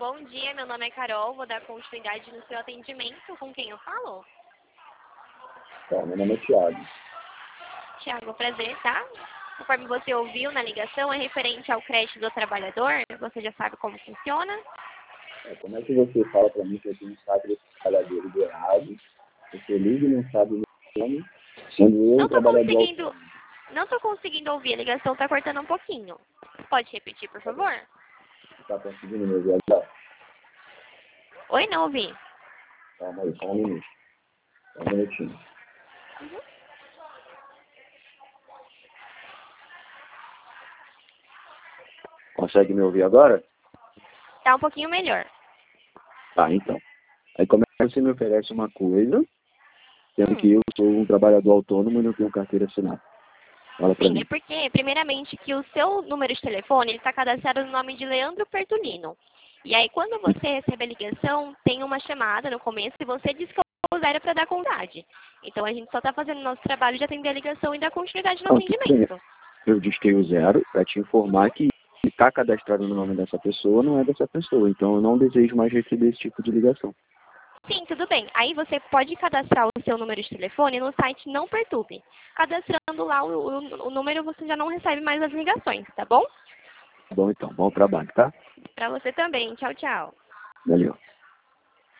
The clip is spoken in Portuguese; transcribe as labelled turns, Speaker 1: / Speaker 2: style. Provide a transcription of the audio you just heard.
Speaker 1: Bom dia, meu nome é Carol, vou dar continuidade no seu atendimento. Com quem eu falo?
Speaker 2: Tá, meu nome é Thiago.
Speaker 1: Tiago, prazer, tá? Conforme você ouviu na ligação, é referente ao crédito do trabalhador. Você já sabe como funciona?
Speaker 2: Como é que você fala para mim que eu tenho um saco desse trabalhador do errado? Você liga e não sabe o nome, sendo eu o trabalhador autônomo.
Speaker 1: Não tô conseguindo ouvir, a ligação tá cortando um pouquinho. Pode repetir, por favor?
Speaker 2: Tá conseguindo me ouvir agora?
Speaker 1: Oi, não ouvi.
Speaker 2: Calma aí, só um minuto. Só um minutinho. Consegue me ouvir agora?
Speaker 1: Tá um pouquinho melhor.
Speaker 2: Tá, então. Aí como é que você me oferece uma coisa, sendo que eu sou um trabalhador autônomo e não tenho carteira assinada? Fala pra
Speaker 1: Sim,
Speaker 2: mim.
Speaker 1: é porque, primeiramente, que o seu número de telefone está cadastrado no nome de Leandro Pertolino. E aí, quando você recebe a ligação, tem uma chamada no começo e você diz que é 0 para dar continuidade. Então, a gente só está fazendo o nosso trabalho de atender a ligação e dar continuidade no
Speaker 2: Não, tudo bem.
Speaker 1: atendimento.
Speaker 2: Eu disquei o 0 para te informar que está cadastrado no nome dessa pessoa não é dessa pessoa. Então eu não desejo mais receber esse tipo de ligação.
Speaker 1: Sim, tudo bem. Aí você pode cadastrar o seu número de telefone no site Não Perturbe. Cadastrando lá o número, você já não recebe mais as ligações, tá bom?
Speaker 2: Tá bom, então. Bom trabalho, tá?
Speaker 1: Para você também. Tchau, tchau.
Speaker 2: Valeu.